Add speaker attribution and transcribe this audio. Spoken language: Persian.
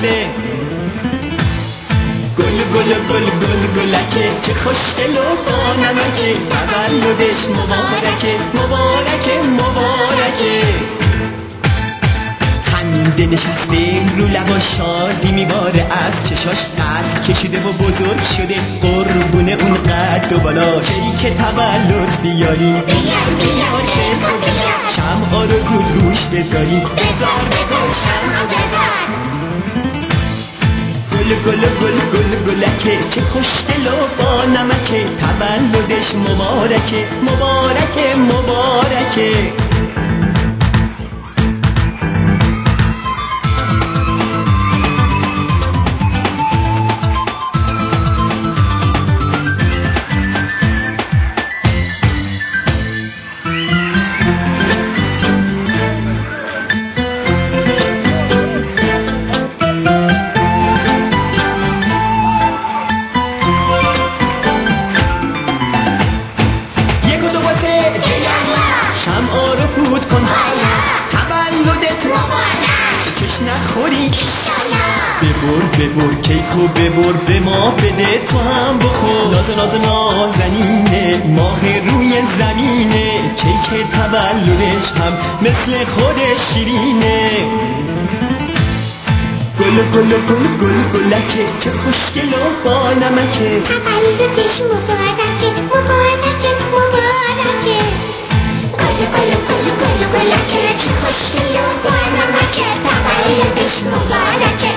Speaker 1: شده. گل گل گل گل گلکه که خوشگل و با نمکه، تولدش مبارکه مبارکه مبارکه. خنده نشسته رو لبا، شادی میباره از چشاش، قد کشیده و بزرگ شده قربونه اون قد و بالا. کیک تولد بیاریم، بیار که تو بیار، شمعا رو زود روش بذاریم، بذار بذار شمعا بذار. گل گل گل گل گلکه که خوشگل و با نمکه، تولدش مبارکه مبارکه مبارکه. شمعا رو پود کن تولدت مبارک، کش نخوری ایشالا. ببر کیکو ببر، به ما بده تو هم بخور. ناز نازنینه، ماه روی زمینه، کیک تولدش هم مثل خودش شیرینه. گل گل گل گل گلکه که خوشگل و با نمکه،
Speaker 2: تولدش مبارکه مبارکه مبارکه. گل گل گل گل گلکه که خوشگل و با نمکه، تولدش مبارکه